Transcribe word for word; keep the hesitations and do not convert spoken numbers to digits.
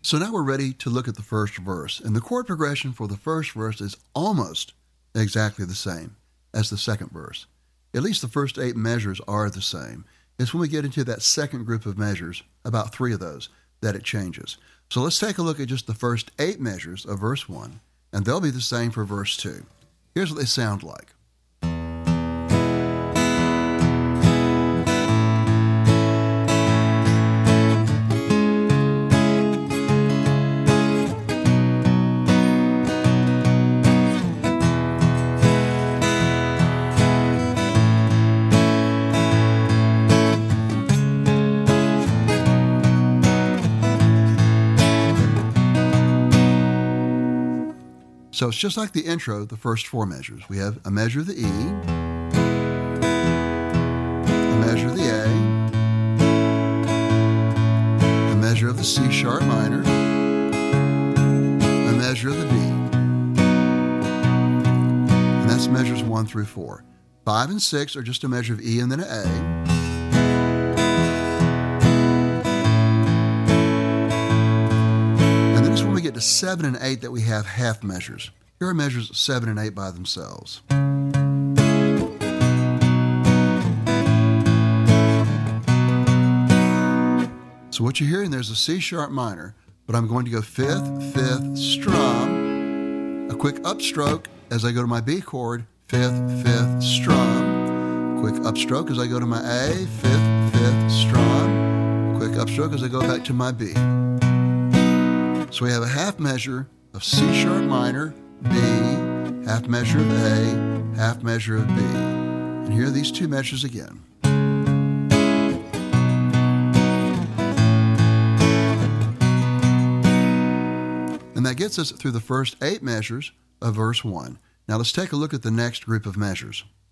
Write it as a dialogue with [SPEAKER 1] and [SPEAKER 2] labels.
[SPEAKER 1] So now we're ready to look at the first verse, and the chord progression for the first verse is almost exactly the same as the second verse. At least the first eight measures are the same. It's when we get into that second group of measures, about three of those, that it changes. So let's take a look at just the first eight measures of verse one, and they'll be the same for verse two. Here's what they sound like. So it's just like the intro, the first four measures. We have a measure of the E, a measure of the A, a measure of the C sharp minor, a measure of the B. And that's measures one through four. Five and six are just a measure of E and then an A. Get to seven and eight that we have half measures. Here are measures of seven and eight by themselves. So what you're hearing there's a C sharp minor, but I'm going to go fifth, fifth, strum, a quick upstroke as I go to my B chord, fifth, fifth, strum, quick upstroke as I go to my A, fifth, fifth, strum, quick upstroke as I go back to my B. So we have a half measure of C sharp minor, B, half measure of A, half measure of B. And here are these two measures again. And that gets us through the first eight measures of verse one. Now let's take a look at the next group of measures.